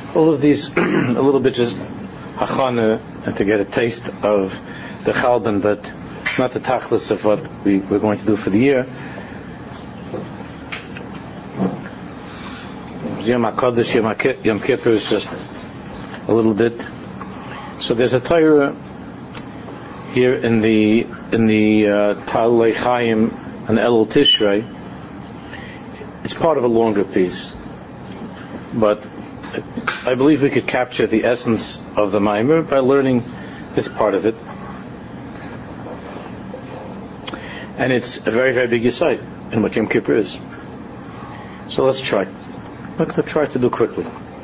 All of these, a little bit just hachana, and to get a taste of the Chalban, but not the tachlis of what we're going to do for the year. Yom HaKadosh, Yom Kippur is just a little bit. So there's a Torah here in the Talei Chaim and Elul Tishrei. It's part of a longer piece, but I believe we could capture the essence of the Maimer by learning this part of it. And it's a very, very big insight in what Yom Kippur is. So let's try. Let's try to do quickly.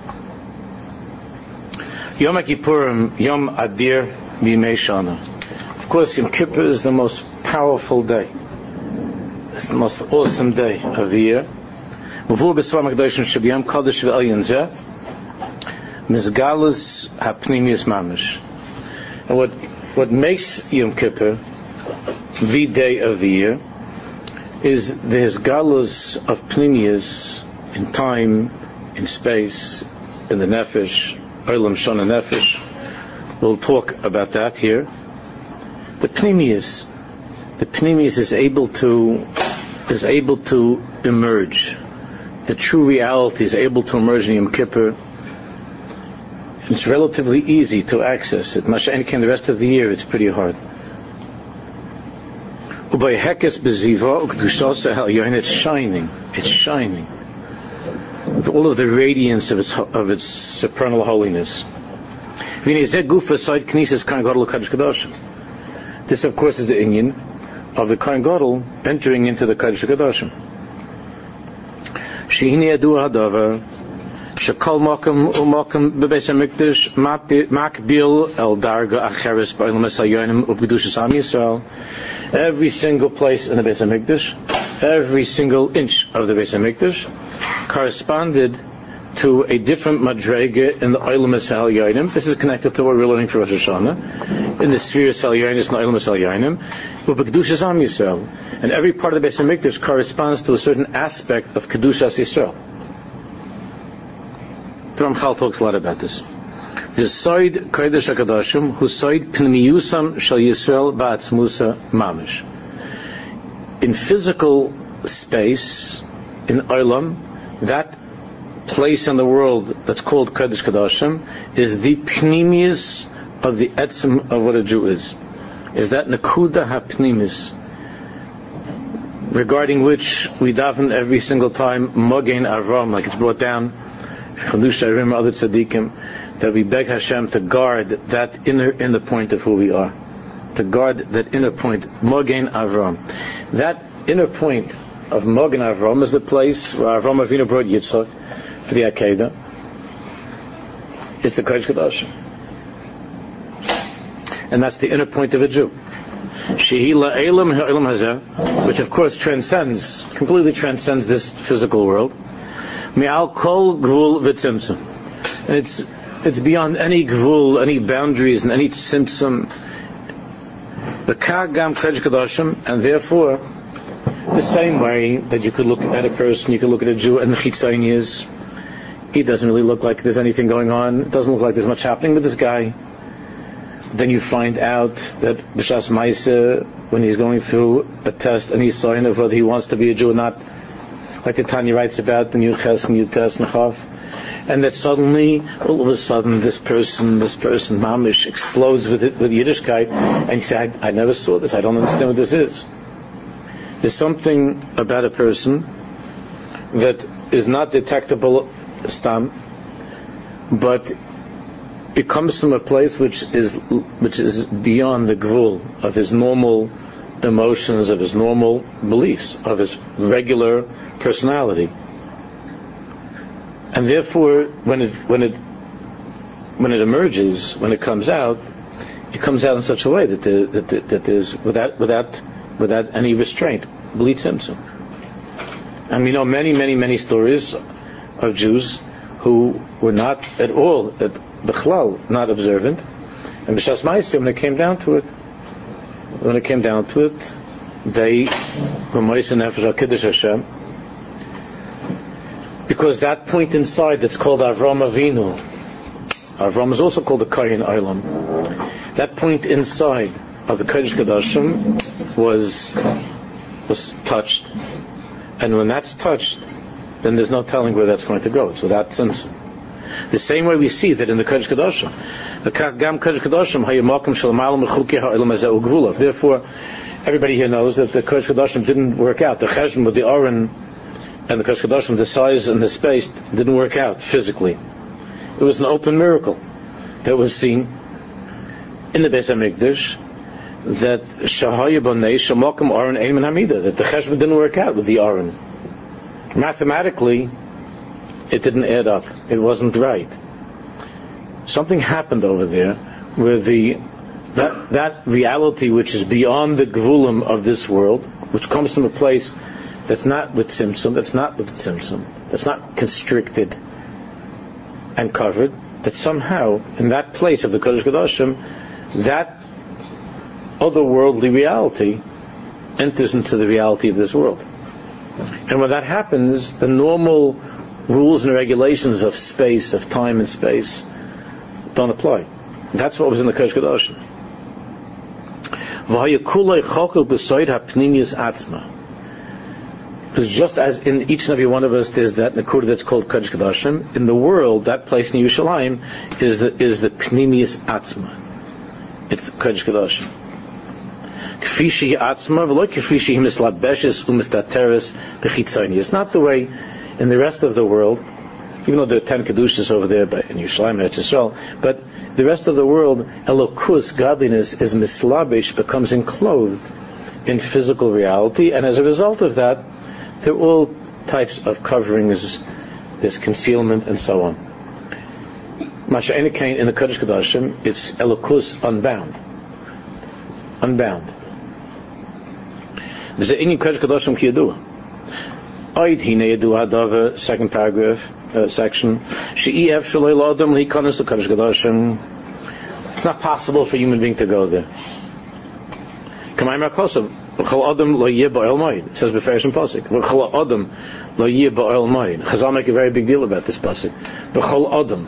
Yom Kippurim, Yom Adir B'Yimei Shana. Of course, Yom Kippur is the most powerful day. It's the most awesome day of the year. Muvur b'Svar Makdoshim Sheb'Yom Kodesh V'Elyon Zeh Mizgalus HaPnimius Mamish. And what makes Yom Kippur the day of the year is the Galus of Pnimius in time, in space, in the Nefesh, Olam Shana Nefesh. We'll talk about that here. The Pnimius is able to emerge. The true reality is able to emerge in Yom Kippur. And it's relatively easy to access it. Masha'en can the rest of the year, it's pretty hard. It's shining. It's shining with all of the radiance of its supernal holiness. This, of course, is the inyan of the Kohen Gadol entering into the Kodesh HaKadoshim. Shehini yadu hadavar shekol makom umakom bebeis hamikdash makbil el darga acheres ba'olam hasayonim u'kedushas Am Yisrael. Every single place in the Beis Hamikdash, every single inch of the Beis Hamikdash corresponded to a different madrega in the Olam HaSayonim. This is connected to what we're learning for Rosh Hashanah. In the sphere of Salyonis and Olam HaSayonim, u'kedushas Am Yisrael. And every part of the Beis Hamikdash corresponds to a certain aspect of Kedushas Yisrael. The Ramchal talks a lot about this. The Soid Kodesh HaKadoshim, who Soid Pnimiyusam Shal Yisrael Ba'atzmusa Mamish. In physical space, in Olam, that place in the world that's called Kodesh HaKadoshim is the Pnimius of the Etzem of what a Jew is. Is that Nakuda HaPnimis, regarding which we daven every single time Mogen Avram, like it's brought down from Lusharim other tzaddikim, that we beg Hashem to guard that inner point of who we are, to guard that inner point, Mogen Avram. That inner point of Mogen Avram is the place where Avram Avinu brought Yitzchak for the Akedah. It's the Kodesh HaKadoshim, and that's the inner point of a Jew. Shehila Elam Ha'elam Hazeh, which of course completely transcends this physical world. Me'al Kol Gvul V'Tzimtzum, and it's beyond any gvul, any boundaries, and any tzimtzum. B'kar gam Kodesh HaKadoshim, and therefore, the same way that you could look at a person, you could look at a Jew, and the chitzonius, he doesn't really look like there's anything going on. It doesn't look like there's much happening with this guy. Then you find out that B'shas Maaseh, when he's going through a test, and he's sign of whether he wants to be a Jew or not, like the Tanya writes about in Yuches and Yutes and Chav, and that suddenly, all of a sudden, this person, Mamish, explodes with Yiddishkeit, and you say, I never saw this, I don't understand what this is. There's something about a person that is not detectable stam, but it comes from a place which is beyond the gvul of his normal emotions, of his normal beliefs, of his regular personality. And therefore, when it emerges, when it comes out in such a way that there's without any restraint, bli tzimtzum. And we know many stories of Jews who were not at all, b'chlal, not observant. And b'shas ma'aseh, when it came down to it, they were ma'aseh nefesh al kiddush Hashem, Because that point inside that's called Avram Avinu, Avram is also called the Kohen Olam. That point inside of the Kodesh Kodashim was touched, and when that's touched, then there's no telling where that's going to go. It's without tzimtzum. The same way we see that in the Kodesh Kodashim, the Gam Kodesh Kodashim Hayamakim Shalmalam Mechuki Ha'elam Hazeh Ugvulav. Therefore, everybody here knows that the Kodesh Kodashim didn't work out. The Cheshbon with the Aron and the Kodesh Kodashim, the size and the space, didn't work out physically. It was an open miracle that was seen in the Beis HaMikdash, that Shahaya Bonei Shamokim Aron Ein Min Hamida, that the Cheshbon didn't work out with the Aron. Mathematically, it didn't add up. It wasn't right. Something happened over there where that reality which is beyond the Gvulim of this world, which comes from a place that's not with Tzimtzum, that's not constricted and covered, that somehow in that place of the Kodesh Kodashim, that otherworldly reality enters into the reality of this world. And when that happens, the normal rules and regulations of space, of time and space, don't apply. That's what was in the Kodesh Kodashim. Because just as in each and every one of us there's that Nakuda that's called Kodesh Kodashim, in the world, that place in Yerushalayim is the Pnimius Atzma. It's the Kodesh Kodashim. Kfishi Atzma, v'lo kfishi mislabeshes umistateres b'chitzoni. It's not the way in the rest of the world, even though there are 10 Kedushas over there in Yerushalayim and Eretz Yisrael, but the rest of the world, Elokus, godliness, is mislabish, becomes enclosed in physical reality, and as a result of that, there are all types of coverings, there's concealment, and so on. Masha'ena Kain in the Kodesh Kodashim, it's Elokus unbound. Unbound. There's an Inyan Kodesh Kodashim ki yadua. Oid hine yadua hadava, second paragraph, section. She'i ef shaloi l'adam l'hikanos l'Kodesh Kodashim. It's not possible for a human being to go there. Kamay ma'kosav. V'chol adam lo yeh ba'el mayid. It says b'ferish and pasuk. V'chol adam lo yeh ba'el mayid. Chazal make a very big deal about this pasuk. V'chol adam.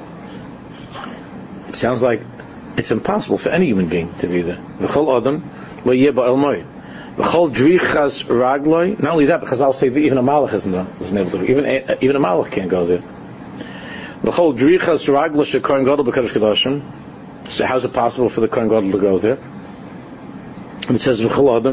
It sounds like it's impossible for any human being to be there. V'chol adam lo yeh ba'el mayid. V'chol drichas ragloi. Not only that, but Chazal say that even a malach wasn't able to. Even a malach can't go there. V'chol drichas ragloi shekohen gadol b'kodesh kodashim. So how is it possible for the kohen gadol to go there? It says v'chol adam.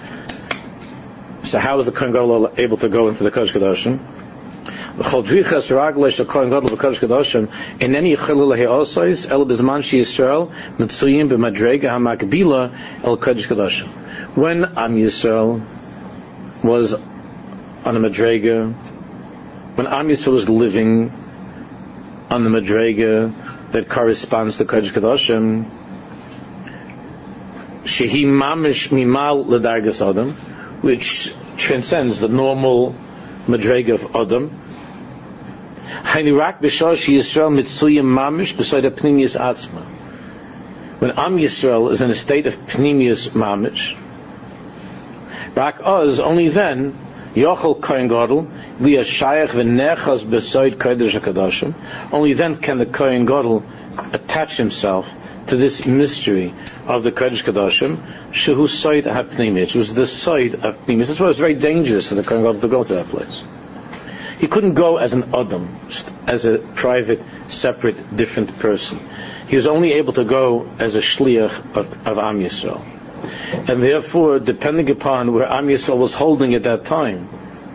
So how is the kohen gadol able to go into the kodesh kodashim? V'chol drichas ragloi shekohen gadol b'kodesh kodashim. In any chilul ha'osais el b'zman sheYisrael mitzuyim b'madrega hamakbila el kodesh kodashim. When Am Yisrael was on a madrega, when Am Yisrael was living on the madrega that corresponds to Kodesh Kodashim, shehi mamish mimal ledargas adam, which transcends the normal madrega of adam. Haynirak b'shar she Yisrael mitzuyim mamish beside a pnimius atzma. When Am Yisrael is in a state of pnimius mamish, Rak Oz, only then, Yochel Kohen Gadol, Liya Shayach V'nechaz B'Soid Kodesh HaKadoshim, only then can the Kohen Gadol attach himself to this mystery of the Kodesh Kadoshim, Shehu Soid HaPnimi, which was the Soid of Pnimi. That's why it was very dangerous for the Kohen Gadol to go to that place. He couldn't go as an Adam, as a private, separate, different person. He was only able to go as a Shliach of Am Yisrael. And therefore, depending upon where Am Yisrael was holding at that time,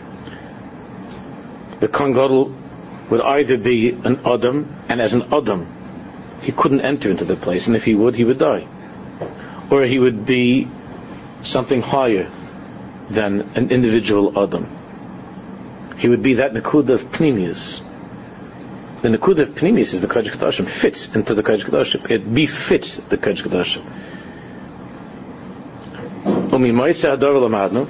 the Kohen Gadol would either be an Adam, and as an Adam, he couldn't enter into the place, and if he would die. Or he would be something higher than an individual Adam. He would be that Nakuda of Pnimius. The Nakuda of Pnimius is the Kodesh Kodashim, fits into the Kodesh Kodashim. It befits the Kodesh Kodashim. Umimaitza hadar lamadnu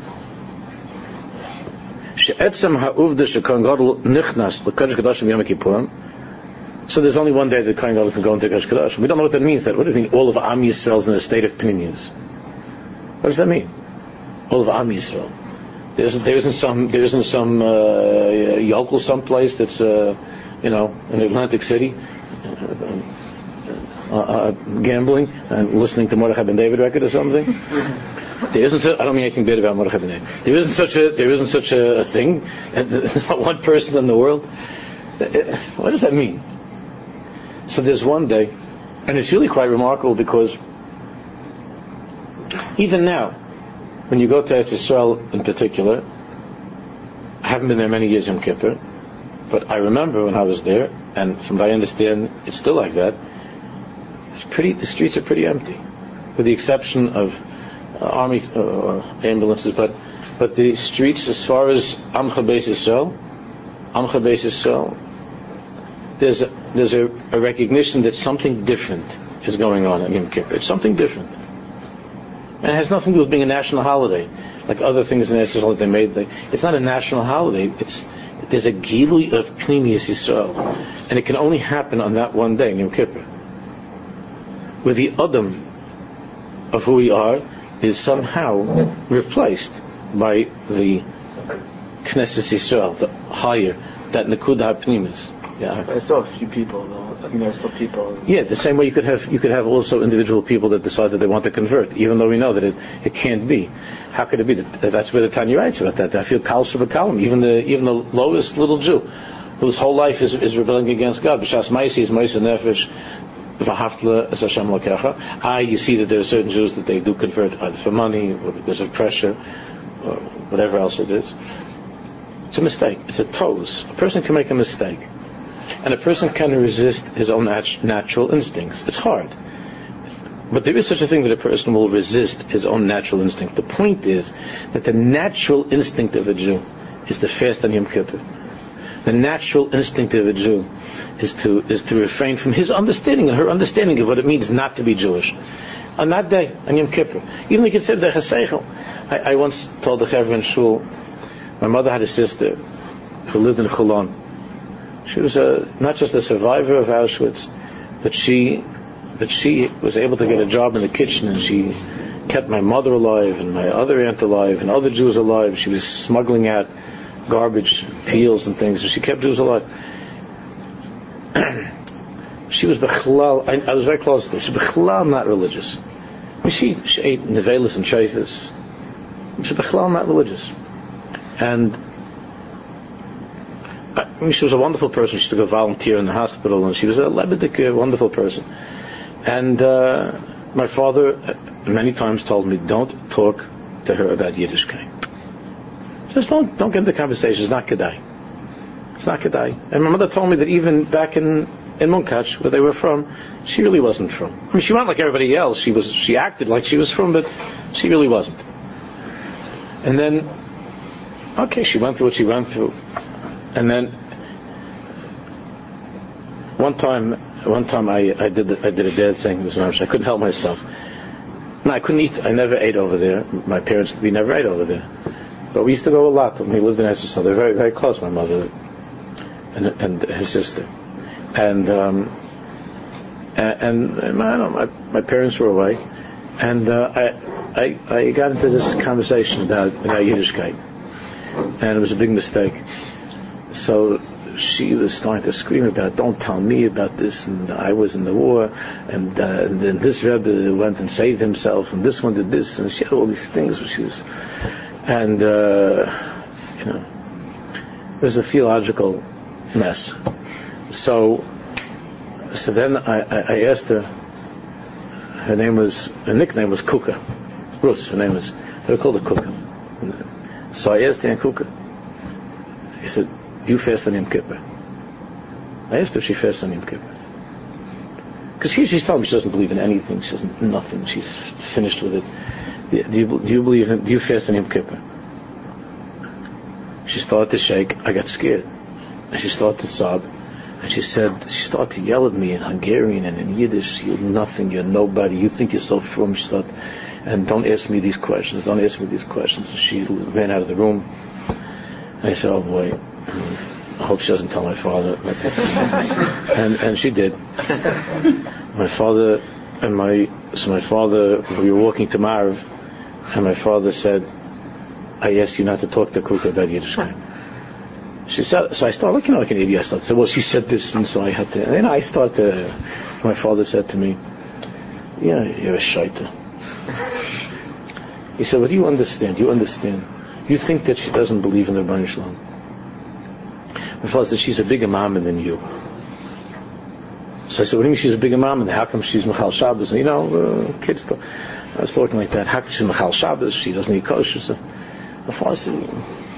she'etzem ha'uvda she'Kohen Gadol nichnas l'Kodesh Kodashim Yom Kippurim. So there's only one day that Kohen Gadol can go into Kodesh Kodashim. We don't know what that means. What does it mean? All of Am Yisrael is in a state of Pnimius. What does that mean? All of Am Yisrael. There isn't some yokel someplace that's in Atlantic City gambling and listening to Mordechai Ben David record or something. There isn't. I don't mean anything bad about Mordechai Ben David. There isn't such a thing. And there's not one person in the world. What does that mean? So there's one day, and it's really quite remarkable because even now, when you go to Eretz Yisrael in particular, I haven't been there many years in Kippur, but I remember when I was there, and from what I understand, it's still like that. The streets are pretty empty, with the exception of army ambulances. But the streets, as far as Amcha Beis Yisrael, there's a recognition that something different is going on in Yom Kippur. It's something different. And it has nothing to do with being a national holiday, like other things in Israel that they made. It's not a national holiday. There's a gilui of Pnimius Yisrael, and it can only happen on that one day in Yom Kippur, where the Adam of who we are is somehow replaced by the Knesset Yisrael, the higher, that Nekuda HaPnimis. Yeah, there's still a few people, though. I think there's still people. Yeah, the same way you could have also individual people that decide that they want to convert, even though we know that it can't be. How could it be? That's where the Tanya writes about that. I feel kal shebakalim, even the lowest little Jew, whose whole life is rebelling against God. B'shas ma'isi is ma'isa nefesh. You see that there are certain Jews that they do convert either for money or because of pressure or whatever else it is. It's a mistake. It's a toes. A person can make a mistake. And a person can resist his own natural instincts. It's hard. But there is such a thing that a person will resist his own natural instinct. The point is that the natural instinct of a Jew is to fast on Yom Kippur. The natural instinct of a Jew is to refrain from his understanding and her understanding of what it means not to be Jewish. On that day, on Yom Kippur, even we consider the Cheseichel. I once told the Chaver in Shul, my mother had a sister who lived in Cholon. She was not just a survivor of Auschwitz, but she was able to get a job in the kitchen, and she kept my mother alive and my other aunt alive and other Jews alive. She was smuggling out garbage, peels and things, and she kept Jews alive. She was bechlal. I was very close to her. She was bechlal not religious. She ate nevelis and treifas. She was bechlal not religious, and she was a wonderful person. She used to go volunteer in the hospital, and she was a Lebedik, wonderful person. And my father many times told me, don't talk to her about Yiddishkeit. Just don't get into the conversation. It's not kedai. It's not kedai. And my mother told me that even back in Munkach, where they were from, she really wasn't from. I mean, she wasn't like everybody else. She acted like she was from, but she really wasn't. And then, okay, she went through what she went through. And then one time I did a bad thing. I couldn't help myself. No, I couldn't eat. I never ate over there. My parents, we never ate over there. But we used to go a lot when we lived in Eretz. They're very, very close, my mother and his sister. And my parents were away, and I got into this conversation about Yiddishkeit, and it was a big mistake. So she was starting to scream about, don't tell me about this, and I was in the war, and then this Rebbe went and saved himself, and this one did this, and she had all these things which she was, and it was a theological mess. So then I asked her. Her nickname was Kuka. Rus, her name was. They were called her Kuka. So I asked Aunt Kuka. I said, do you fast on Yom Kippur? I asked her if she fasts on Yom Kippur. Because here she's telling me she doesn't believe in anything. She doesn't nothing. She's finished with it. Do you fast on Yom Kippur? She started to shake. I got scared. And she started to sob. And she started to yell at me in Hungarian and in Yiddish, you're nothing, you're nobody, you think you're so frum. She started, and don't ask me these questions. And she ran out of the room. And I said, oh boy, I hope she doesn't tell my father. and she did. My father, we were walking to Marv, and my father said, I asked you not to talk to Kuka about Yiddishkeit. She said, so I started looking like an idiot. I said, well, she said this, and so I had to. And then I started. My father said to me, "Yeah, you're a shaita." He said, "What do you understand? You understand? You think that she doesn't believe in the Rebbeinu Shalom." My father said, "She's a bigger mama than you." So I said, "What do you mean she's a bigger mama? How come she's Mechal Shabbos?" And, kids. I was talking like that. How come she's Mechal Shabbos? She doesn't eat kosher. So my father said,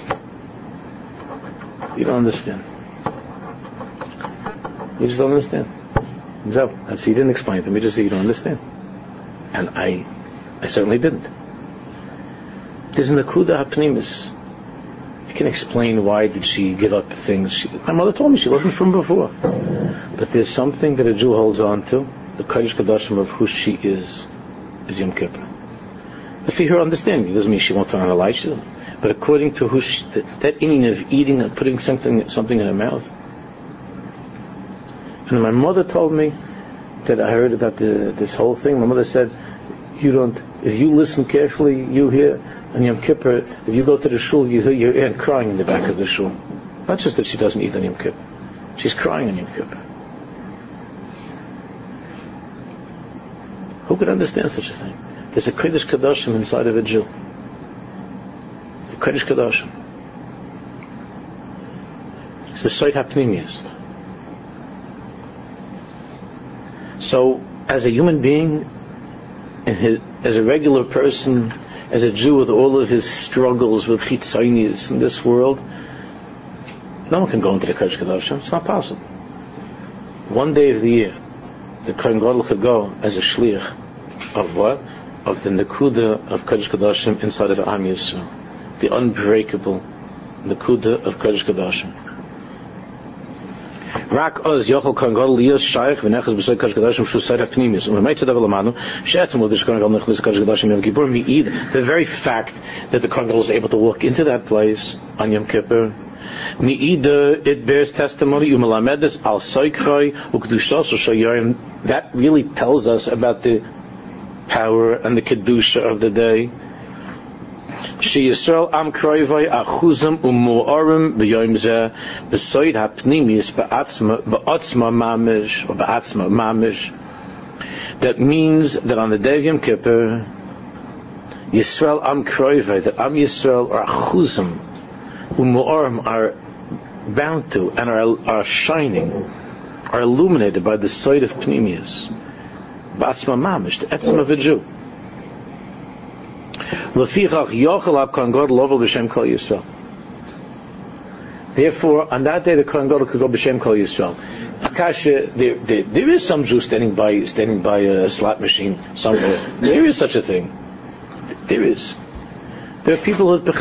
"You don't understand. You just don't understand." So he didn't explain to me. He just said, "You don't understand." And I certainly didn't. There's an Nakuda HaPnimis. I can explain why did she give up things. My mother told me she wasn't from before. But there's something that a Jew holds on to, the Kodesh Kodashim of who she is Yom Kippur. If you hear understanding, it doesn't mean she won't turn on the light. But according to who that inning of eating and putting something in her mouth. And my mother told me that I heard about this whole thing. My mother said, if you listen carefully, you hear on Yom Kippur, if you go to the shul, you hear your aunt crying in the back of the shul. Not just that she doesn't eat on Yom Kippur. She's crying on Yom Kippur. Who could understand such a thing? There's a Kodesh Kodashim inside of a Jew. The Kodesh Kodashim. It's the Sod HaPnimius. So, as a human being, as a regular person, as a Jew with all of his struggles with chitzonius in this world, no one can go into the Kodesh Kodashim. It's not possible. One day of the year, the Kohen Gadol could go as a shliach of what? Of the Nakuda of Kodesh Kodashim inside of the Am Yisrael. The unbreakable Nakuda of Kodesh Kodashim. Rak oz yochel Kohen Gadol liyos shaykh v'nechas b'sod Kodesh Kodashim shu Sod HaPnimius. U'meitza davar lamanu she'etzem l'dish Kohen Gadol nechlis Kodesh Kodashim Yom Kippur mi'id. The very fact that the Kohen Gadol is able to walk into that place on Yom Kippur, mi'ida, it bears testimony umelamedes al soikroi u'kedushos u'shayorim. That really tells us about the power and the kedusha of the day. She Yisrael am kroivai achuzim umuorim b'yom zeh b'soid hapnimis ba'atzma mamish or ba'atzma mamish. That means that on the day of Yom Kippur, Yisrael am kroivai, that am Yisrael are achuzim umuorim, are bound to and are shining, are illuminated by the soid of pnimius. Ba'atzma mamish, the etzma of a Jew. Therefore, on that day, the Kohen Gadol could go b'shem kol Yisrael. Akasha, there is some Jew standing by a slot machine somewhere. There is such a thing. There is. There are people who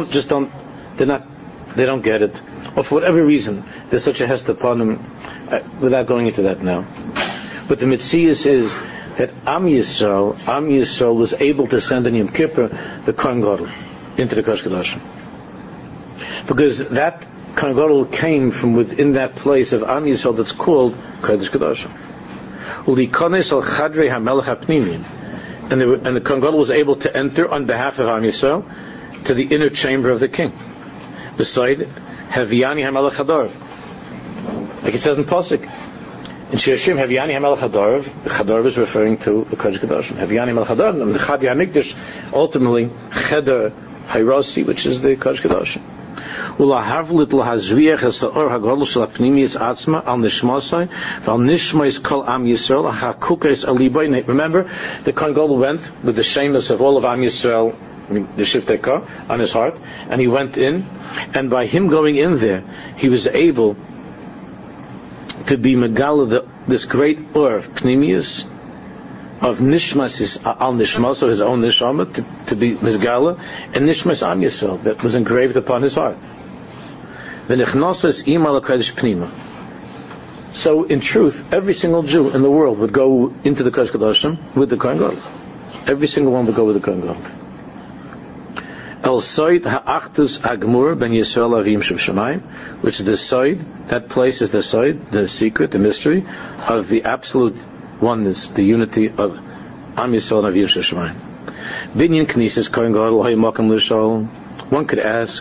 they don't get it, or for whatever reason, there's such a hest upon them. Without going into that now, but the Metzias is that Am Yisrael was able to send in Yom Kippur the Kohen Gadol into the Kodesh Kodashim, because that Kohen Gadol came from within that place of Am Yisrael that's called Kodesh Kodashim. Ulikones al Chadrei HaMelech HaPnimim, and the Kohen Gadol was able to enter on behalf of Am Yisrael to the inner chamber of the king. Beside Haviani HaMelech Hadarv, like it says in Pasuk. In Shirashim, Haviani HaMelech Hadarv, the Hadarv is referring to the Kodesh Kodashim. Haviani HaMelech Hadarv, and the Chadi HaMikdash, ultimately, Cheder Hairasi, which is the Kodesh Kodashim. Ulahavlit lahazriach ha'or hagadol shel ha'pnimius atzma al nishmasai v'al nishmais kol Am Yisrael ha'chakukes alibayne. Remember, the Kohen Gadol went with the shameless of all of Am Yisrael, the Shiftei Kah, on his heart, and he went in, and by him going in there, he was able to be Megala, this great or of Pnimius, of Nishmas al Nishmas, or his own Nishama, to be Megala, and Nishmas Am Yisrael, that was engraved upon his heart. So, in truth, every single Jew in the world would go into the Kodesh Kodashim with the Kohen Gadol. Every single one would go with the Kohen Gadol. El Soid Ha'achtus Agmur Ben Yisrael Avim Sheb Shamayim, which is the Soid, that place is the Soid, the secret, the mystery of the absolute oneness, the unity of Am Yisrael and Avim Sheb Shamayim. Binyan Knesses Kohen Gadol Hay Makam L'Shol One could ask,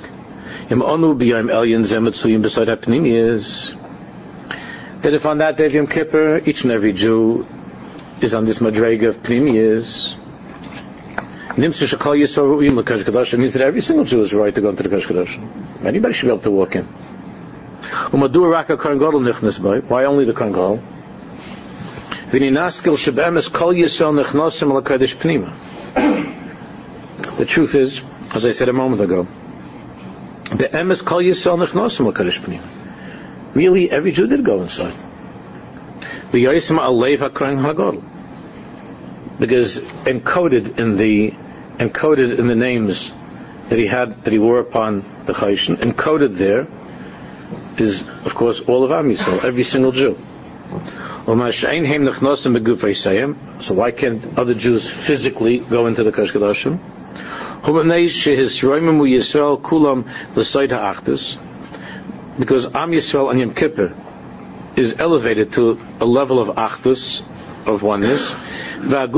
that if on that day of Yom Kippur, each and every Jew is on this madrega of Pnimiyas, it means that every single Jew is right to go into the Kodesh Kodashim. Anybody should be able to walk in. Why only the Kohen Gadol? The truth is, as I said a moment ago, really every Jew did go inside. Because encoded in the names that he wore upon the Chayshin, encoded there is, of course, all of Am Yisrael, every single Jew. So why can't other Jews physically go into the Kodesh Kodashim? Because Am Yisrael on Yom Kippur is elevated to a level of Achdus, of oneness. Remember,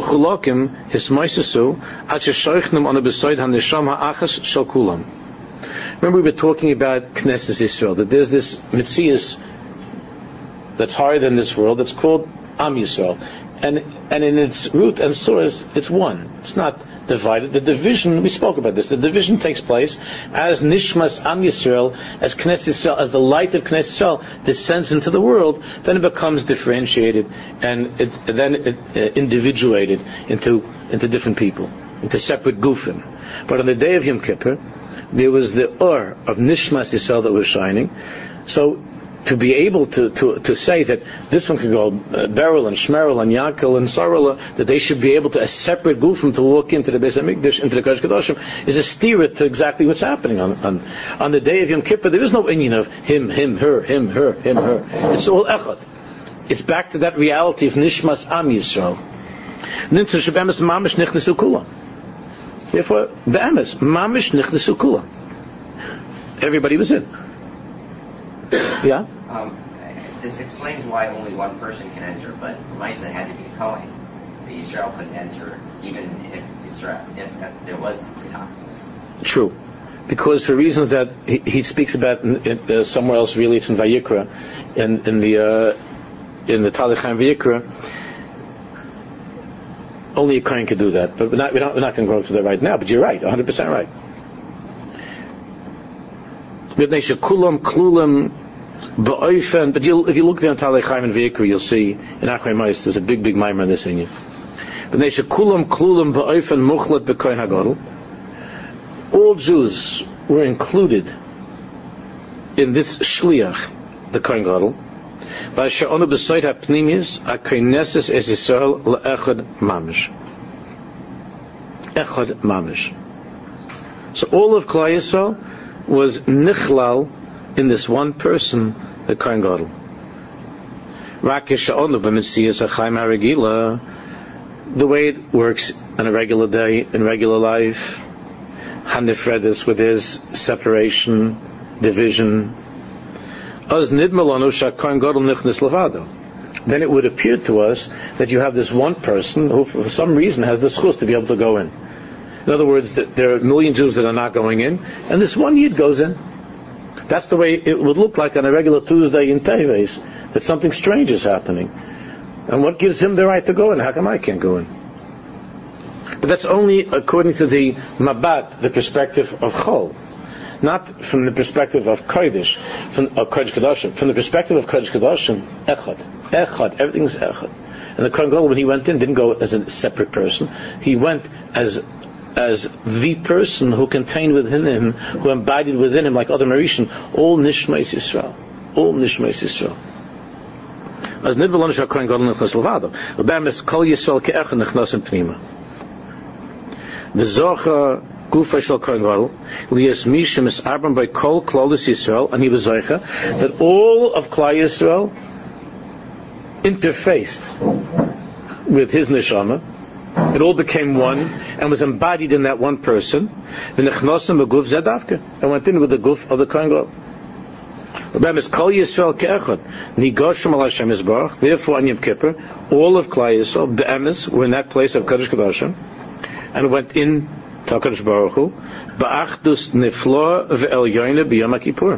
we were talking about Knesset Yisrael, that there's this Metzias that's higher than this world, that's called Am Yisrael. And in its root and source, it's one. It's not divided. The division, we spoke about this, the division takes place as Nishmas Am Yisrael, as Knesset Yisrael, as the light of Knesset Yisrael descends into the world, then it becomes differentiated and then individuated into different people, into separate gufim. But on the day of Yom Kippur, there was the Or of Nishmas Yisrael that was shining. So to be able to say that this one can go Beryl and Shmerel and Yankel and Sarala, that they should be able to, a separate gufim, to walk into the Beis HaMikdash, into the Kodesh Kodashim, is a steer to exactly what's happening on the day of Yom Kippur. There is no inyan of him, her, him, her, him, her. It's all echad. It's back to that reality of Nishmas Am Yisrael. Therefore, be'emes, mamish nichnesu kula. Everybody was in. Yeah? This explains why only one person can enter, but Misa had to be a Kohen. The Israel couldn't enter, even if there was B'chakos. True. Because for reasons that he speaks about somewhere else, really it's in Vayikra, in the Talech HaChaim Vayikra, only a Kohen could do that. But we're not going to go into that right now, but you're right, 100% right. But if you look there in Talech HaChaim and Vayikra, you'll see in Achrei Ma'is there's a big maimer on this in you. All Jews were included in this shliach, the Kohen Gadol. Echad mamish. So all of Klal Yisrael was nichlal in this one person, the Kohen Gadol. The way it works on a regular day, in regular life, Hanifredis, with his separation, division, then it would appear to us that you have this one person who for some reason has the schus to be able to go in. In other words, that there are a million Jews that are not going in, and this one Yid goes in. That's the way it would look like on a regular Tuesday in Teves, that something strange is happening. And what gives him the right to go in? How come I can't go in? But that's only according to the Mabat, the perspective of Chol. Not from the perspective of Kodesh, from Kodesh Kodashim. From the perspective of Kodesh Kodashim, Echad, everything's Echad. And the Kohen Gadol, when he went in, didn't go as a separate person. He went as the person who contained within him, who embodied within him, like Adam Arishan, all Nishmais Yisrael. All Nishmais Yisrael. As Nidbalon Shal Kohen Gadol Nechnas Levado. L'bemes Kol Yisrael Ke'echad Nechnas Pnima. The Zocha Gufa Shal Kohen Gadol Lias Mishim is Arbam by Kol Klolus Yisrael, and he was Zocha, that all of Klal Yisrael interfaced with his neshama. It all became one and was embodied in that one person. And went in with the guf of the Kohen Gadol. Therefore, on Yom Kippur, all of Klal Yisrael, the Emes, were in that place of Kodesh Kodashim, and went in Takadosh Baruch Hu, ba'achdus niflo ve'elyoyne b'yom HaKippur.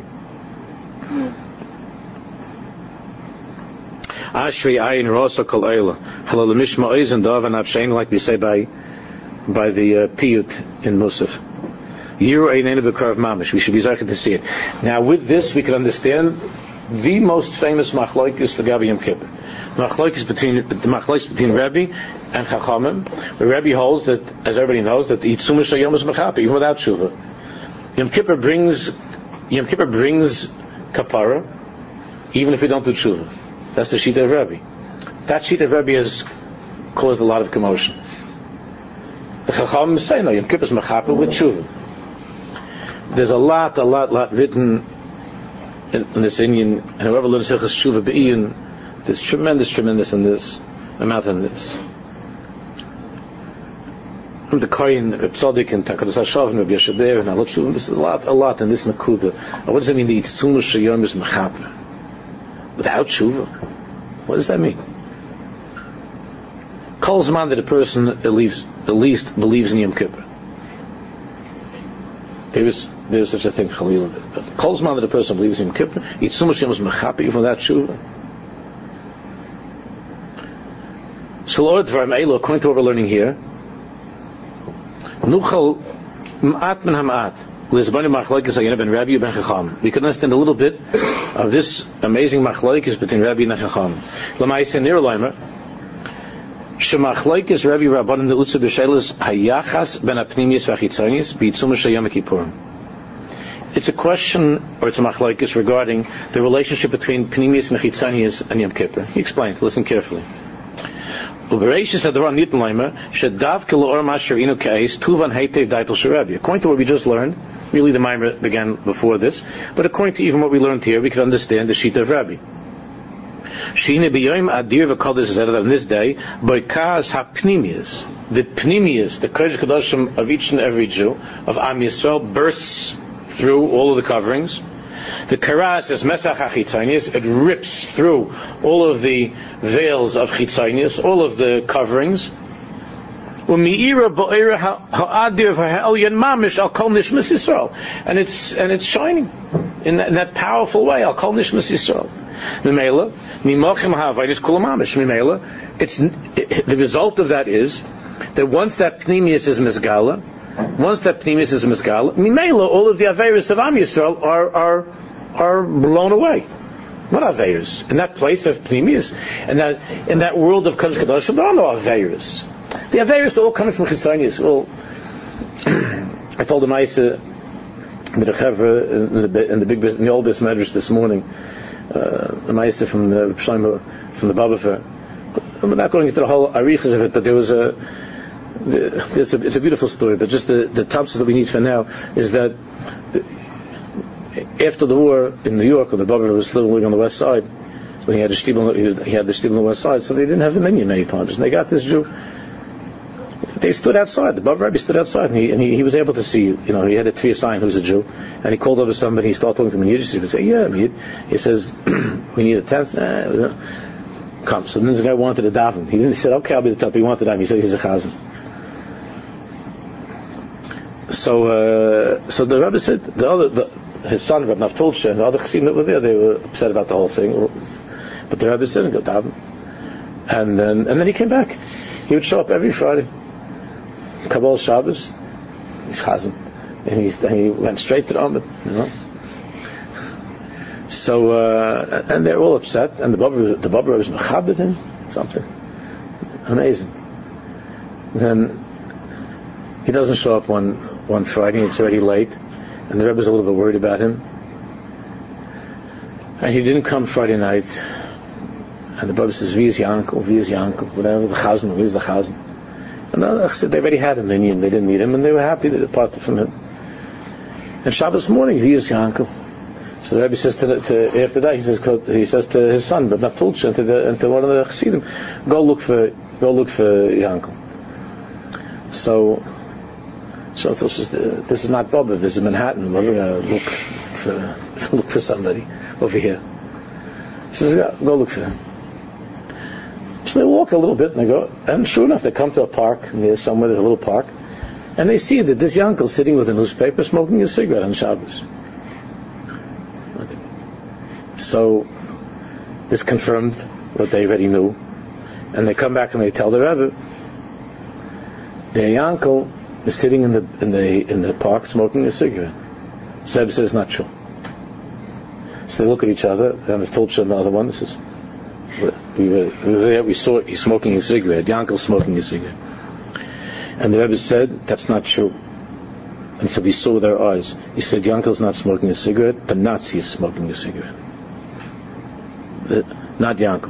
Ashri ayin rosa kol eila halal mishma oizen dov and avshein, like we say by the piyut in Musaf. Yiru einenu b'karv mamish. We should be zeichet to see it. Now, with this, we can understand the most famous machlokes, the Gabi Yom Kippur. Machlokes between Rebbe and Chachamim, where Rebbe holds that, as everybody knows, that the Yitzum Shayom is mechaper, even without tshuva. Yom Kippur brings kapara, even if we don't do tshuva. That's the Shita of Rebbe. That Shita of Rebbe has caused a lot of commotion. The Chachamim say, no, Yom Kippur is mechaper with tshuva. There's a lot written in this Indian, and whoever learns Hilchos Tshuva Be'iyun, there's tremendous in this amount in this. The Kohen, Tzaddik, and Takadas Hashav, and Rabbi Yeshaber, and Alot Tshuva, this is a lot in this Nakuda. What does it mean, the Yitzum Shayom is mechaper? Without Tshuva? What does that mean? Kol Zman that a person at least believes in Yom Kippur. There's such a thing, Chalil. But Kol Zman that a person believes in Yom Kippur, Yitzum Shayom is mechaper even without Tshuva. So, Lord, according to what we're learning here, Nuchal Ma'at Ben Hama'at, Lizbani Machlokes Hayina Ben Rabbi Ben Chacham. We can understand a little bit of this amazing Machlokes between Rabbi and Chacham. L'maisa Nir Leimer, Shemachlokes Rabbi Rabbanim Ne'utzu B'Shelos Hayachas Ben Apnimius V'Achitzonius B'Yitzum Shayom Kippurim. It's a question, or it's a Machlokes regarding the relationship between Pnimius and Chitzonius and Yom Kippur. He explains. Listen carefully. According to what we just learned, really the Maimer began before this, but according to even what we learned here, we can understand the Shita of Rabbi. On this day, the Pnimius, the Kodesh Kodashim of each and every Jew, of Am Yisrael, bursts through all of the coverings. The karas is mesach hachitzonius. It rips through all of the veils of chitzonius, all of the coverings. And it's shining in that powerful way. I'll call nishmas Yisrael. It's the result of that is that once that pnimius is misgala, Mimela, all of the Averis of Am Yisrael are blown away. What Averis? In that place of Pnimius, in that world of Kodesh Kodashim, there are no Averis. The Averis are all coming from Chitzonius. Well, I told the Maisa with a Chevra in the old Beis Medrash this morning, the Maisa from the Shlomo, from the Baba Fair. I'm not going into the whole arichas of it, but there was it's a beautiful story, but just the topics that we need for now is that after the war in New York, when the Baba was living on the west side, when he had the shtibel on the west side, so they didn't have the minion many times, and they got this Jew. They stood outside. The Baba Rebbe stood outside, and he was able to see. He had a Tviya sign who's a Jew, and he called over somebody. He started talking to him in Yiddish. He would say, "Yeah, he says, we need a tenth." Come. So then this guy wanted to daven. He said, "Okay, I'll be the tenth." He wanted to daven. He said, "He's a chazan." So the Rebbe said his son Reb Naftolsha and the other chassidim that were there, they were upset about the whole thing. But the Rebbe said, "Go daven," and then he came back. He would show up every Friday, Kabbalah Shabbos. He's chazan, and he went straight to the Amud. So and they're all upset, and the Baba was mechabed him, something amazing. Then he doesn't show up one Friday. It's already late, and the Rebbe's a little bit worried about him. And he didn't come Friday night. And the Baba says, "Vi is your uncle, whatever, the chazan, where's the chazan?" And they already had him, they didn't need him, and they were happy they departed from him. And Shabbos morning, "Vi is your uncle." So the Rebbe says after that, he says to his son, but Naftulcha, and to one of the chassidim, go look for your uncle. So Naftulcha says, "This is not Baba, this is Manhattan. We're going to look for somebody over here." He says, "Yeah, go look for him." So they walk a little bit, and they go, and sure enough, they come to a park, and there's a little park, And they see that this Yankel sitting with a newspaper smoking a cigarette on Shabbos. So this confirmed what they already knew. And they come back and they tell the Rebbe, their Yankel is sitting in the park smoking a cigarette. So Rebbe says it's not true. So they look at each other, and they've told the other one, says, we were there, we saw he's smoking a cigarette, Yankel smoking a cigarette. And the Rebbe said, that's not true. And so we saw with our eyes. He said, Yankel's not smoking a cigarette, the Nazi is smoking a cigarette. Not Yankel.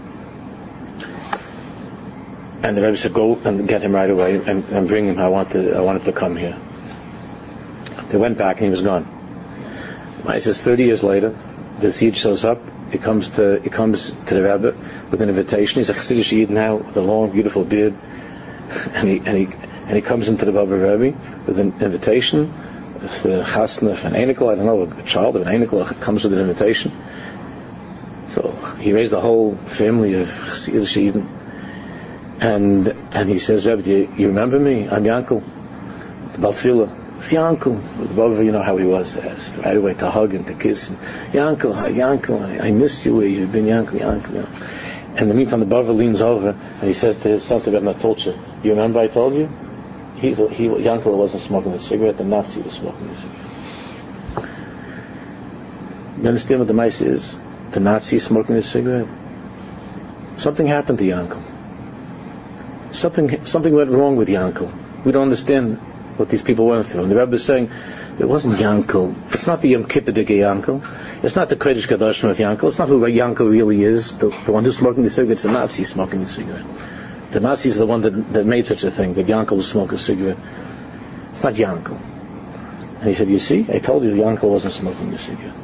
And the Rebbe said, go and get him right away and bring him. I wanted to come here. They went back and he was gone. He says 30 years later, the Yid shows up. He comes to the Rebbe with an invitation. He's a Chassidish Yid now, with a long, beautiful beard, and he comes into the Baba Rebbe with an invitation. It's the Chasna of an Einikol, I don't know, a child of an Einikol comes with an invitation. So he raised the whole family of Chassidish Yidden, and he says, Rebbe, do you remember me? I'm Yankel, the Baltfila. Yankel, the Baba, you know how he was, right away to hug and to kiss. And, Yankel, I missed you where you've been, Yankel. And in the meantime, the Baba leans over and he says to his son, I told you. You remember I told you? Yankel wasn't smoking a cigarette, the Nazi was smoking a cigarette. You understand what the mice is? The Nazi smoking a cigarette? Something happened to Yankel. Something went wrong with Yankel. We don't understand what these people went through. And the Rebbe is saying, it wasn't Yankel. It's not the Yom Kippur Yankel. It's not the Kodesh Kadoshim of Yankel. It's not who Yankel really is. The one who's smoking the cigarette, it's the Nazi smoking the cigarette. The Nazi is the one that made such a thing, that Yankel would smoke a cigarette. It's not Yankel. And he said, you see, I told you Yankel wasn't smoking the cigarette.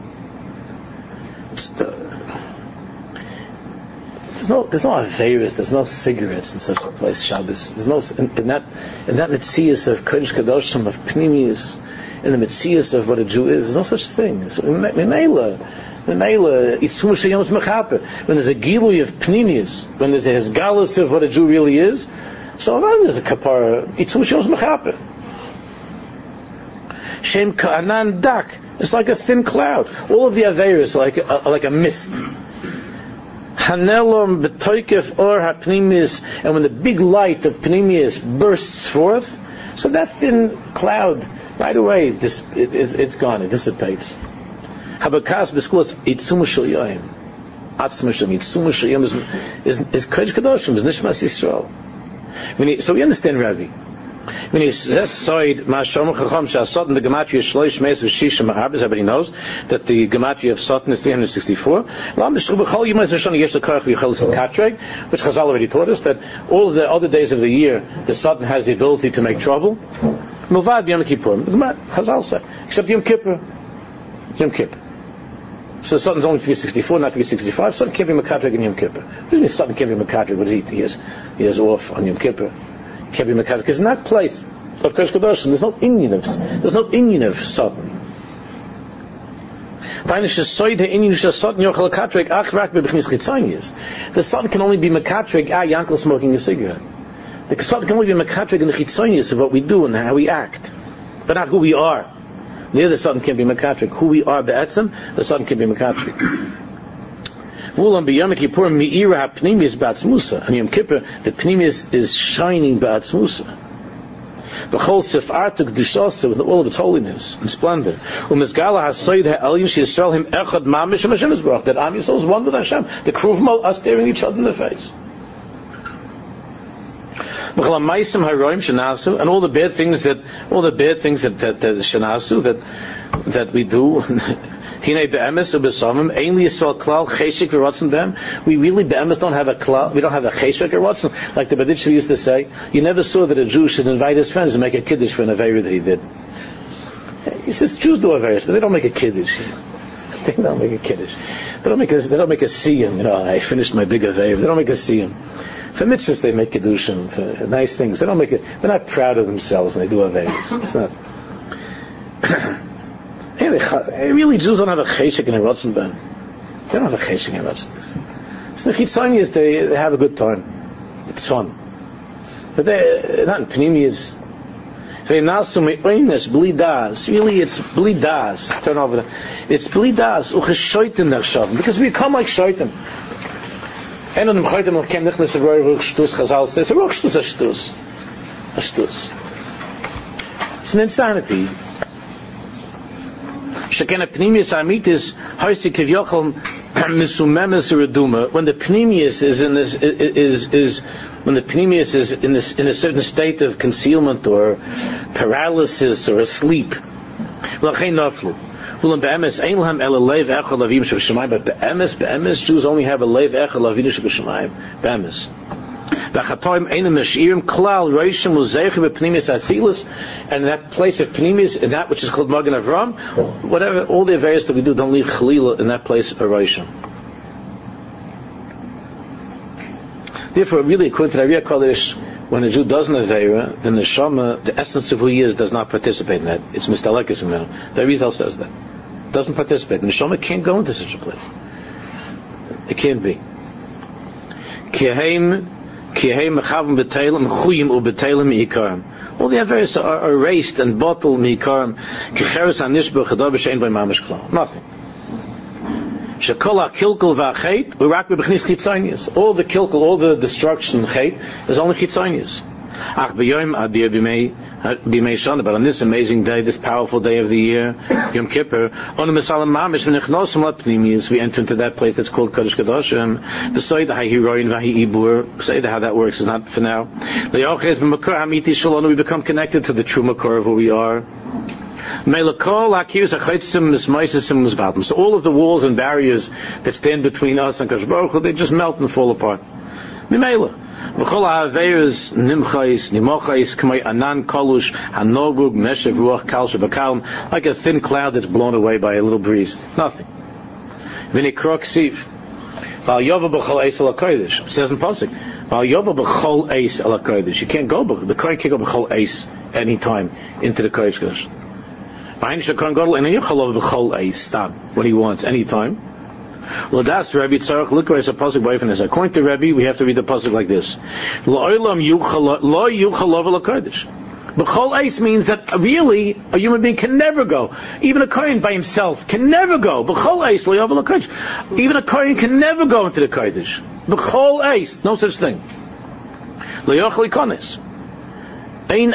There's no Averis, there's no cigarettes in such a place, Shabbos. There's no, in that Metzias of Kodesh Kadoshim, of Pnimius, in the Metzias of what a Jew is, there's no such thing. So, Memela, Itzum Sheyom Mechaper, when there's a Gilui of Pnimius, when there's a Hezgalus of what a Jew really is, so there's a Kapara, Itzum Sheyom Mechaper. Shem Ka'anan Dak, it's like a thin cloud. All of the Averis are like a mist. Hanelom betoikef or hapnimis, and when the big light of pnimius bursts forth, so that thin cloud right away it's gone, it dissipates. Habakas b'skulas itzum shel atzma shem itzum shel is kodesh kadoshim, is nishmas Yisrael. So we understand Rabbi. When he says side ma'ashom chacham she'asatan the gematria shloish meis v'shisha ma'arbes, everybody knows that the gematria of Satan is 364. Lam b'shru b'chol yimai zeshana yesh l'karach v'yichelis l'katreg, which Chazal already taught us that all of the other days of the year the Satan has the ability to make trouble. Milvad b'yom kippur, Chazal said, except Yom Kippur. So Satan's only 364, not 365. Satan can't be mekatreg in Yom Kippur. What do you mean Satan can't be mekatreg? What does he has off on Yom Kippur? Can't be mekatreg because in that place of Kodesh Kadoshim there's no Inyan of Satan. The Satan can only be mekatreg Yankel smoking a cigarette. The Satan can only be mekatreg in the chitzonius of what we do and how we act, but not who we are. There the Satan can't be mekatreg. Who we are be'etzem, the Satan can be mekatreg. Vulam b'Yom Kippur mi'ira ha'pnimis ba'atzmusa. On Yom Kippur, the pnimis is shining ba'atzmusa. B'chol sefarta k'dushasa, with all of its holiness and splendor. U'mizgala ha'soyd ha'elyin she'yisrael him echad mamish ha'Hashem Yisbarach. That Am Yisrael is one with Hashem. The Kruvim are staring each other in the face. B'chol ha'maisim ha'roim shenasu, and all the bad things that shenasu that we do. We really be'emes don't have a klal, we don't have a cheshek or rotzen. Like the Baditcher used to say, you never saw that a Jew should invite his friends to make a kiddush for an aveira that he did. He says Jews do aveiras, but they don't make a kiddush. They don't make a kiddush. They don't make a siyum. I finished my big aveira. They don't make a siyum. For mitzvahs they make kiddushim, for nice things. They don't make it. They're not proud of themselves when they do aveiras. It's not. Really, Jews don't have a cheshek in a rotzen ben. They don't have a cheshek in a rotzen. So the chitzonius, they have a good time. It's fun. But they're not in pnimius. Ve'nasu me'oines bli das. Really, it's bli das. Turn over there. It's bli das. Ucheshoitim nachshavim. Because we become like shoitim. En on dem choitim noch kem nichtnes a roi ruch shtus chazal says, a ruch shtus a shtus. A shtus. It's an insanity. Shekena pnimius amitis hoisi kivyochel misumemes reduma. When the pnimius is in this, when the pnimius is in a certain state of concealment or paralysis or asleep. L'chein naflu. But be'emes, Jews only have a leiv echel avidu sheb'shamayim. Be'emes. And that place of pnimius, in that which is called Magen Avram, whatever, all the various that we do, don't leave chalila in that place of Roshim. Therefore, really, according to the Ariya Kodesh, when a Jew does an Aveira, the neshama, the essence of who he is, does not participate in that. It's mistalekes in that. The Arizal says that. Doesn't participate. The neshama can't go into such a place. It can't be. All the Averis are erased and bottled mi'ikarim. Nothing. All the kilkel, all the destruction, chait, is only chitzonius. But on this amazing day, this powerful day of the year, Yom Kippur, we enter into that place that's called Kodesh Kadoshim. Beside how that works is not for now. We become connected to the true makor of who we are. So all of the walls and barriers that stand between us and Kadosh Baruch Hu, they just melt and fall apart. Like a thin cloud that's blown away by a little breeze. Nothing. It says in Pasuk, you can't go, the Kohen can't go b'chol eis any time into the Kodesh. When he wants, any time. According to Rebbe, we have to read the pasuk like this. B'chol eis means that really a human being can never go. Even a Kohen by himself can never go. B'chol eis lo yovel l'kodesh. Even a Kohen can never go into the Kodesh. B'chol eis, no such thing. Lo yochel l'kones. There's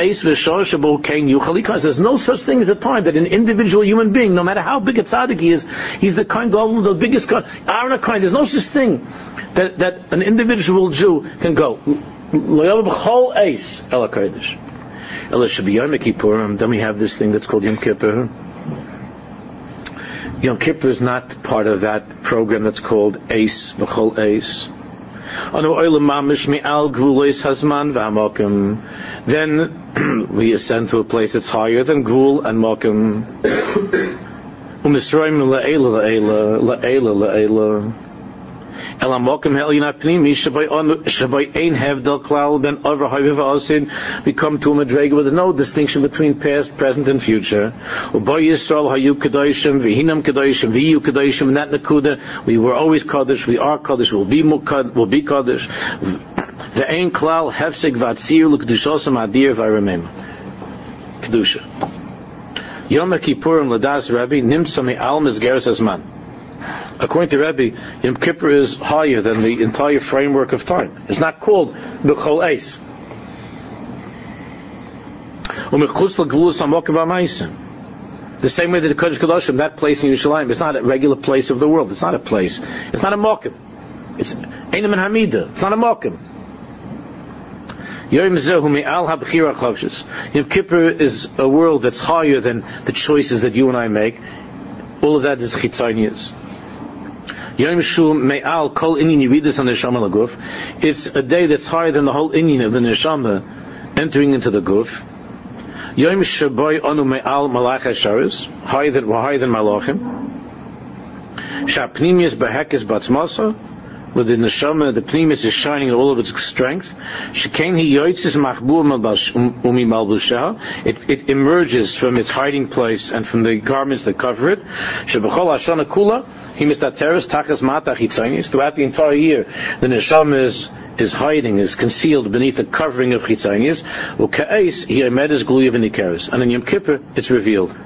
no such thing as a time that an individual human being, no matter how big a tzaddik he is, he's the kind of the biggest kind. There's no such thing that an individual Jew can go. Then we have this thing that's called Yom Kippur. Yom Kippur is not part of that program that's called Eis, B'chol Eis. Then we ascend to a place that's higher than Gvul and Mokim. We come to a madrega where there's no distinction between past, present, and future. In that Nakuda, we were always Kaddish, we are Kaddish, we'll be Kaddish. The ein klal hefsek vatzir l'kedushosam adir v'aramim. Kedusha. Yom Kippurim l'das Rebbe nimtza me'al mezgeres hazman. According to Rebbe, Yom Kippur is higher than the entire framework of time. It's not called b'chol eis. U'mechutz l'gvulus hamokim v'maisim. The same way that the Kodesh Kadoshim, that place in Yerushalayim, is not a regular place of the world. It's not a place. It's not a mokim. It's Einem and Hamida. It's not a mokim. Yom Kippur is a world that's higher than the choices that you and I make. All of that is chitzonius. Yom Shum Me'al Kol Inyan Yiridus on Neshama L'Guf. It's a day that's higher than the whole Inyan of the Neshama entering into the Guf. Yom Shaboy Onu Me'al Malach HaSharis, higher than Malachim. Shapnimius Behekes Batzmasa. where the neshama, the pnimis, is shining in all of its strength. It emerges from its hiding place and from the garments that cover it. Throughout the entire year, the neshama is hiding, is concealed beneath the covering of chitzonius. And in Yom Kippur, it's revealed.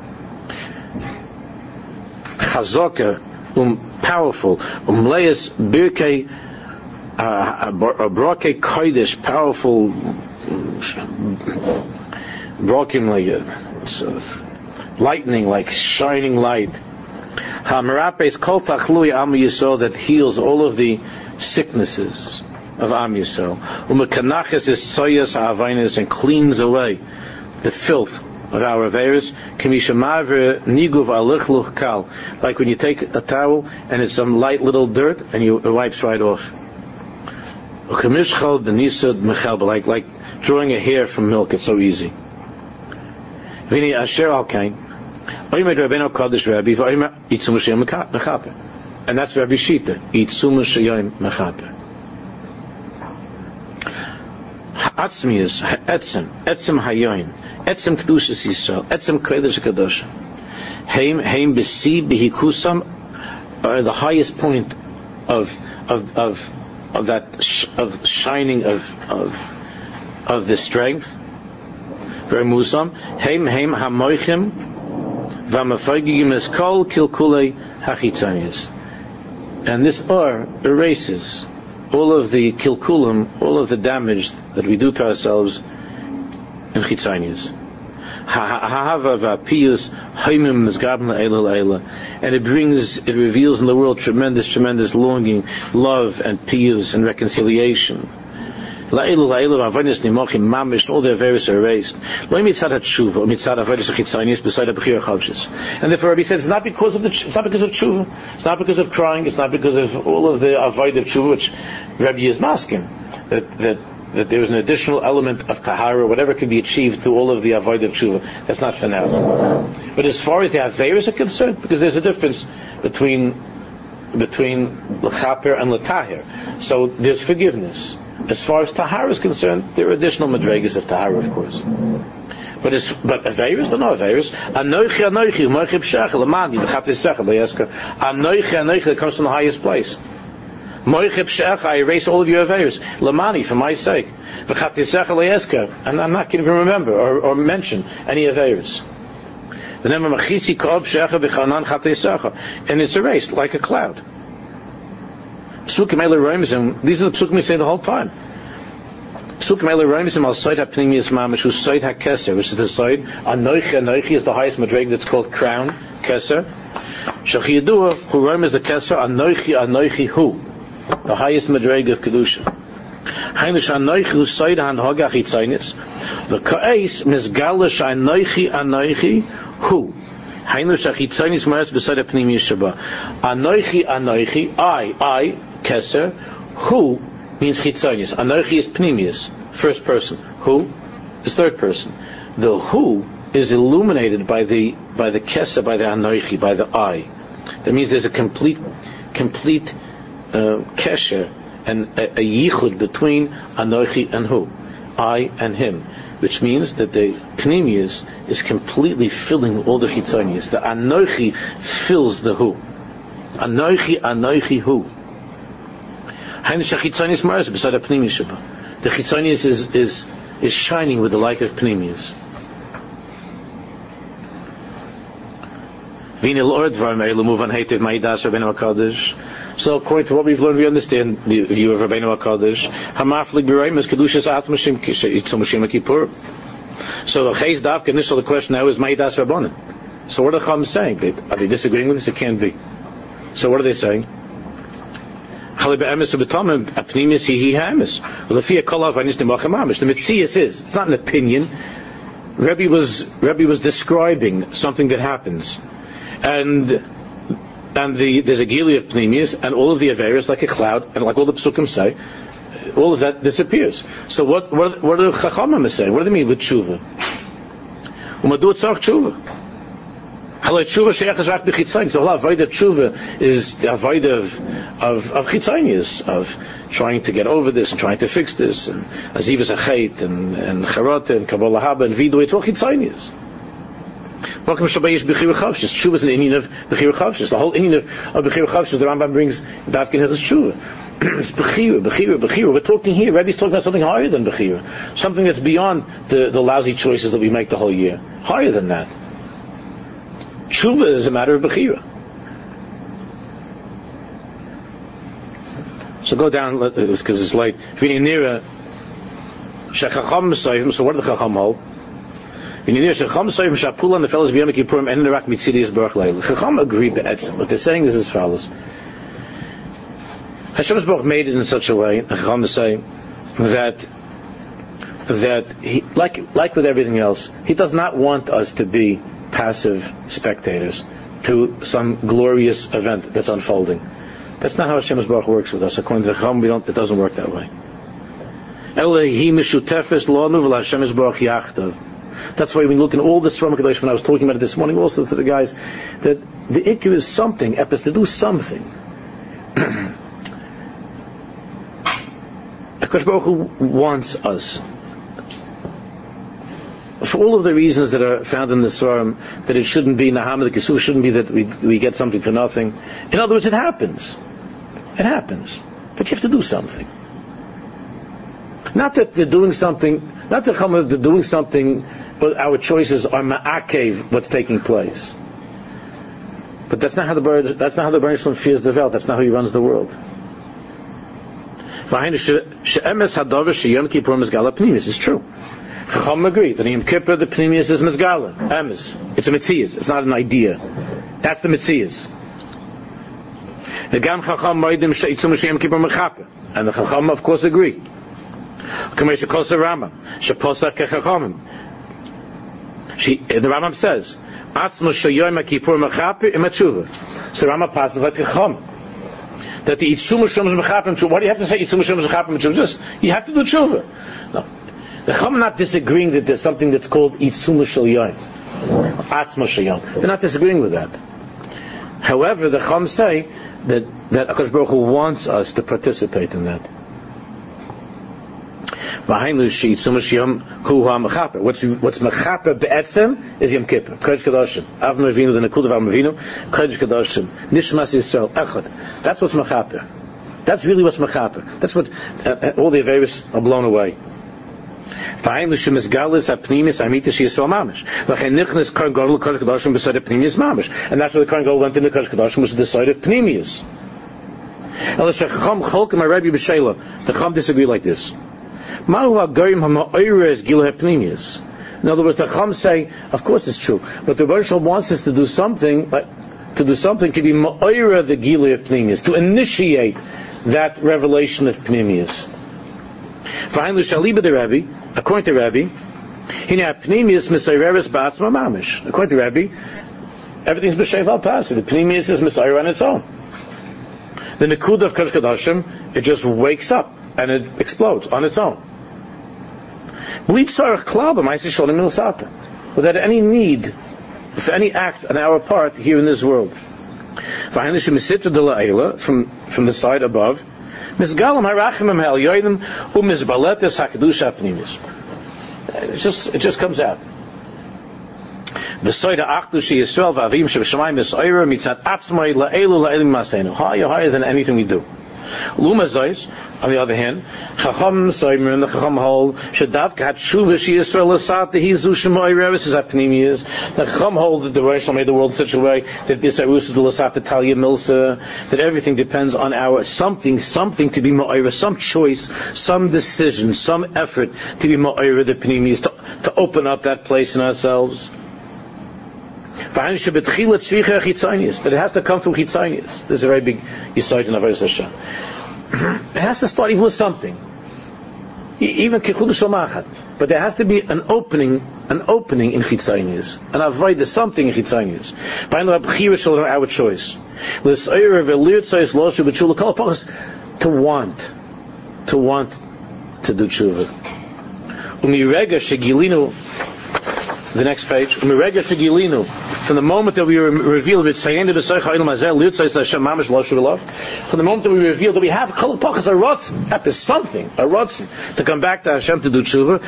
Chazaka, powerful, mleis birkei brake kodesh, powerful, broken like lightning, like shining light. Hamarapes kol tachlui Am Yisrael, that heals all of the sicknesses of Am Yisrael. Umekanaches is tzoyas ha'avainis, and cleans away the filth of our averos. Kamishamaver niguv alichluch kal, like when you take a towel and it's some light little dirt and it wipes right off. Ukamishchal benisad mechal, like drawing a hair from milk. It's so easy. Vini asher al kain, oimed Rabbeinu Kadosh Rabbi v'oimed itzum sheyom mechaper, and that's Rabbi Shita, itzum sheyom mechaper. Atzmius, etzem hayoin, etzem kedushas Yisrael, etzem kodesh kadosh. Heim b'si b'hikusam, are the highest point of that shining of the strength. Very musam. Heim hamoichim v'amafagigim eskol kilkulei hachitzanius. And this erases all of the kilkulim, all of the damage that we do to ourselves in chitzanius. And it reveals in the world tremendous longing, love, and piyus, and reconciliation. All their various are erased. And therefore Rabbi said it's not because of tshuva, it's not because of crying, it's not because of all of the avoid of tshuva, which Rabbi is masking, that there's an additional element of tahara, whatever can be achieved through all of the avoid of tshuva. That's not for now. But as far as the averos are concerned, because there's a difference between l'chaper and l'tahir, so there's forgiveness. As far as tahara is concerned, there are additional madregas of tahara, of course. But averos, they're not averos. Anoichi, moichib shechel, amani, l'chaper sechel, le'esker. Anoichi, that comes from the highest place. Moichib shechel, I erase all of your averos. Lamani, for my sake. L'chaper sechel, le'esker. And I'm not going to even remember or mention any averos. And it's erased like a cloud. Psukim Eile Roimizim, these are the psukim we say the whole time. Psukim Eile Roimizim al Soid HaPnimius Mamash, who's Soid HaKeser, which is the Soid. Anoichi is the highest madreg, that's called crown, Keser. Shach Yedua, who Roim is the Keser, Anoichi hu, the highest madreg of Kedusha. Hainish Anoichi hu Soid HaNhoga Chitzainis. The Ka'es Mizgalish Anoichi hu. Hainish HaChitzainis Maras B'Soid HaPnimius Shaba. Anoichi, I, Keser, who means chitzonius. Anochi is pnimius, first person. Who is third person. The who is illuminated by the Keser, by the Anochi, by the I. That means there's a complete kesher and a yichud between Anochi and who, I and him, which means that the pnimius is completely filling all the chitzonius. The Anochi fills the who. Anochi who. The chitzonius is shining with the light of pnimius. So according to what we've learned, we understand the view of Rabbeinu HaKadosh. So the Chayz Davka, initial question now is Ma'idas Rabbanan. So what are the Chacham saying? Are they disagreeing with this? It can't be. So what are they saying? The Metzias is, it's not an opinion. Rebbe was describing something that happens, and there's a gili of pnimius, and all of the averos, like a cloud, and like all the psukim say, all of that disappears. So what are the Chachamim saying? What do they mean with tshuva? Halay tshuva sheyach rak b'chitzayin. So avodah tshuva is the avodah of chitzaynius, of trying to get over this and trying to fix this, and azivas achet and charata and kabbalah haba and vidu. It's all chitzaynius. Welcome Shabbayish b'chir chavshis. Tshuva is an inyan of b'chir chavshis. The whole inyan of b'chir chavshis, the Rambam brings Dafkin Hilchos tshuva. It's b'chira. We're talking here. Rebbe's talking about something higher than b'chira, something that's beyond the lousy choices that we make the whole year. Higher than that. Tshuva is a matter of b'chira. So go down, because it's late. V'ninira shechacham m'sayim. So what do the chacham hold? V'ninira shechacham m'sayim shapula and the fellows b'yom kippurim and the rak mitzidiyas baruch leil. Chacham agree be'etzem. What they're saying is as follows. Hashem's Baruch made it in such a way, Chacham to say, that he, like with everything else, He does not want us to be passive spectators to some glorious event that's unfolding. That's not how Hashem's Baruch works with us. According to Chacham, it doesn't work that way. That's why when you look in all this Rambam Kadosh, when I was talking about it this morning also to the guys, that the Ikkur is something, epis, to do something. HaKadosh Baruch Hu wants us, for all of the reasons that are found in the Svarim, that it shouldn't be Nahama, the Kisur shouldn't be that we get something for nothing. In other words, it happens. It happens. But you have to do something. Not that they're doing something, not that they're doing something, but our choices are ma'akev what's taking place. But that's not how the Baruch Shalom fears the Welt. That's not how he runs the world. It's true. Chacham agree that in Yom Kippur the Pnimius is Mizgala. Emes. It's a Metzias. It's not an idea. That's the Metzias. The Gam Chacham Moedim She'itzum Yom Kippur Mechaper. And the Chacham of course agree. Kamesha Kosa Rama. Sheposa Kechachamim. The Rambam says, Atzmo Sheyom Kippur Mechaper Imatshuva. So Rama passes like Chacham. That the Yitzum Hashem Mechapim Tshuva. Why do you have to say Yitzum Hashem Mechapim Tshuva? Just, you have to do Tshuva. No. The Chacham are not disagreeing that there's something that's called Yitzum Shel Yom. Atzma Shel Yom. They're not disagreeing with that. However, the Chacham say that HaKadosh Baruch Hu wants us to participate in that. What's mechaper be'etzem is Yom Kippur. Kodesh Kadoshim. Avnu Avinu, the Nekud of Avnu Avinu. Kodesh Kadoshim. Nishmas Yisrael. Echad. That's what's mechaper. That's really what's mechaper. That's what all the Averis are blown away. And that's why the Kohen Gadol went into Kodesh Kadoshim, was the side of Pnimius. The Chacham disagree like this. In other words, the Chacham say, of course it's true, but the Baruch Shalom wants us to do something to be ma'oira the Gilui of Pnimius, to initiate that revelation of Pnimius. According to Rabbi, according to Rabbi, everything's b'sheif al pasi. The Pnimius is Messiah on its own. The Nekud of Kodesh Kodashim, it just wakes up and it explodes on its own. Without any need for any act on our part here in this world. From the side above, it just comes out. Higher than anything we do. Lumazais, on the other hand, Chacham Saimer and the Chacham hold Shadavka had Shuva Shi Yisrael Lasat the Hizu Shemoy Revis is Apnimius. The Chacham hold that the Rosh made the world in such a way that Bisarus the Lasat the Talia Milsa, that everything depends on our something to be Moira, some choice, some decision, some effort to be Moira the Pnimius, to open up that place in ourselves. That it has to come from chitzonius. This is a very big yesod in Avodas Hashem. It has to start even with something, even kechudash machat. But there has to be an opening in chitzonius, an avoid something in chitzonius. Our choice. To want to do tshuva. The next page. From the moment that we revealed it, from the moment that we revealed that we have Kol Pachas a Rotz, that is something, a Rotz, to come back to Hashem to do tshuva.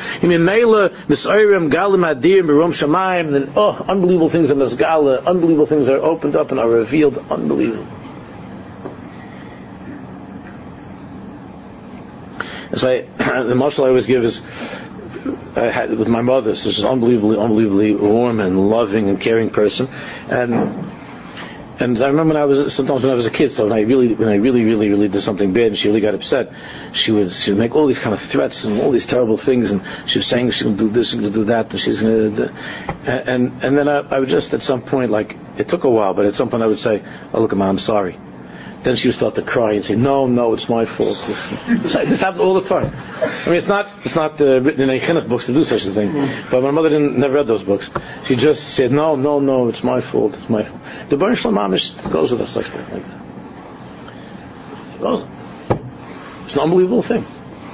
And then, unbelievable things are Mesgala, unbelievable things are opened up and are revealed, unbelievable. As the marshal I always give is, I had with my mother. So she's an unbelievably warm and loving and caring person, and I remember when I was a kid. So when I really did something bad, and she really got upset, she would make all these kind of threats and all these terrible things, and she was saying she'll do this and do that, and she's going to, and then I would just at some point, like it took a while, but at some point I would say, "Oh look, Mom, I'm sorry." Then she would start to cry and say, "No, it's my fault." This happened all the time. I mean, it's not written in any chinuch books to do such a thing. But my mother never read those books. She just said, "No, it's my fault. It's my fault." The Baruch Shalom Mamish goes with us like that. It goes. It's an unbelievable thing.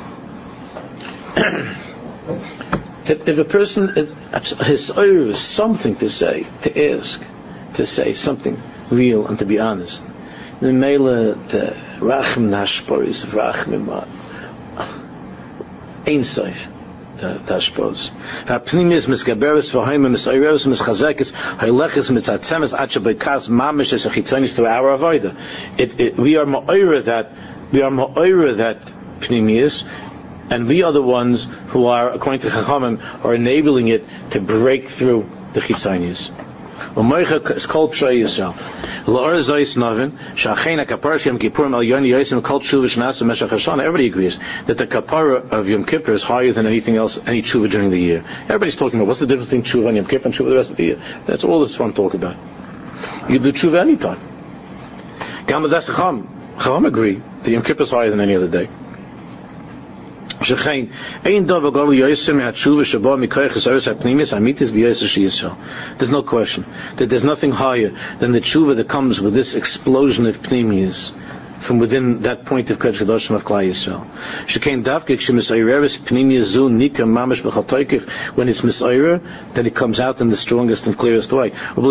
That if a person his oyer is something to say, to ask, to say something real and to be honest. The mele the rachem nashporis rachem ein saif the dashpos hapnimis misgaberes v'haim misayros mischazekes haylechis mitzatzemes atcha bekas mamish es achitzonis to our avoda. We are ma'oira that pnimis, and we are the ones who are, according to Chachamim, are enabling it to break through the chitzonis. Everybody agrees that the kapara of Yom Kippur is higher than anything else, any tshuva during the year. Everybody's talking about what's the difference between tshuva on Yom Kippur and tshuva the rest of the year. That's all this one talk about. You do tshuva anytime. Chacham agree that Yom Kippur is higher than any other day. There's no question that there's nothing higher than the tshuva that comes with this explosion of pnimius from within that point of Kodesh Kadoshim of Klal Yisrael. When it's misayrer, then it comes out in the strongest and clearest way. And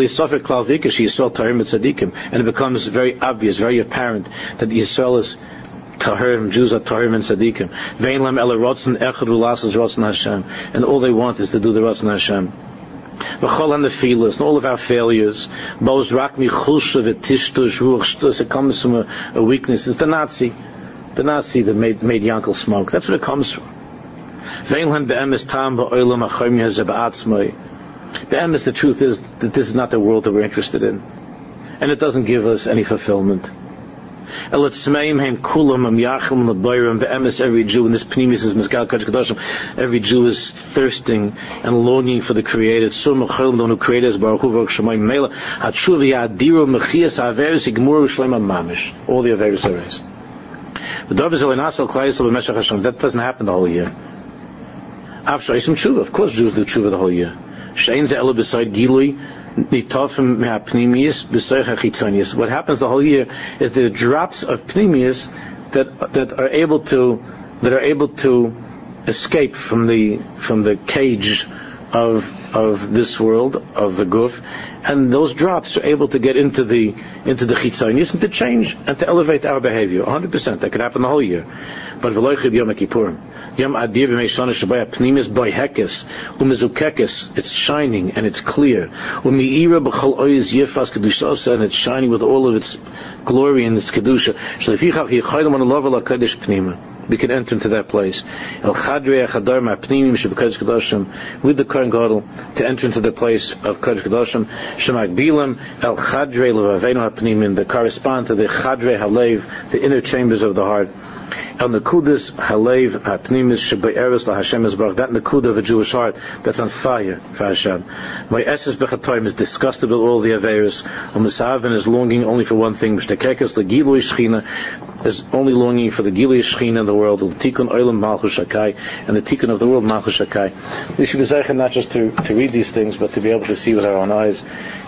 it becomes very obvious, very apparent that Yisrael is Tahirim, Jews are Tahirim and Tzadikim. Vein lam ela rotzen echad u'lasas rotzen Hashem, and all they want is to do the rotzen Hashem. V'chol hanefilas, and all of our failures, boz rak michulsha v'tishtush ruach shtus, it comes from a weakness. It's the Nazi that made Yankel smoke. That's what it comes from. Vein lam be'emes tam ba'olam achayim yazeh ba'atzmai. Be'emes, the truth is that this is not the world that we're interested in, and it doesn't give us any fulfillment. Every Jew in this pnimis is Mizgal Kodesh Kadoshim. Every Jew is thirsting and longing for the Creator. The one who created us, Baruch Hu Baruch Shemayim Mela. Hatshuva Yadiru Mechias Averis Igmuru Shleima Mamish. All the Averis are raised. That doesn't happen the whole year. Of course, Jews do tshuva the whole year. What happens the whole year is the drops of pnimius that are able to escape from the cage of this world, of the guf, and those drops are able to get into the chitzonius and to change and to elevate our behavior. 100%. That could happen the whole year. But v'loichib Yom Kippurim, Yom Adir b'meishana shabaya pnimis boihekes umezukekes. It's shining and it's clear. Umiira b'chol oyez yefas kedushasa, and it's shining with all of its glory and its kedusha. Shlefichach yichayim on love la kadosh pnima. We can enter into that place. El Chadrei Achadar Ma'Pnimim Sheb'Kodesh Kadoshim, with the Kohen Gadol, to enter into the place of Kodesh Kadoshim. Shemak Bilam El Chadrei Levaveinu Ha'Pnimim, that correspond to the Chadrei Halev, the inner chambers of the heart. El Nekudas Halev Ha'Pnimis Shebe'eres LaHashem Yisbarach, that Nekuda of a Jewish heart that's on fire for Hashem. My Esses B'Chatoim is disgusted with all the Averis. U'Mesaven is longing only for one thing. M'Shtekekes L'Gilui Shechina is only longing for the Gilui Shechina in the world. L'Tikun Olam Malchus Shakai, and the Tikun of the world Malchus Shakai. We should be zeichen not just to read these things, but to be able to see with our own eyes.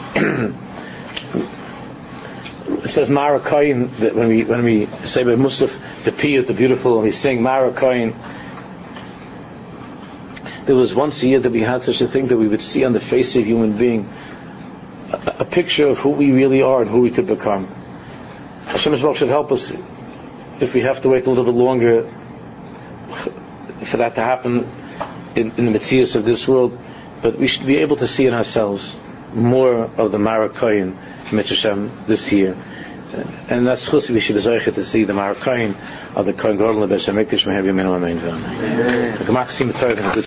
It says Mara Koyin, that when we say by Musaf the Piyut, the beautiful, and we sing Mara Koyin, there was once a year that we had such a thing that we would see on the face of a human being a picture of who we really are and who we could become. Hashem Yisrael should help us if we have to wait a little bit longer for that to happen in the Metzius of this world, but we should be able to see in ourselves more of the Marakayin Mitzvah this year. And that's supposed we should be zeicher to see the Marakayin of the Kohen Gadol Beis Hamikdash. May have Yamin Amen.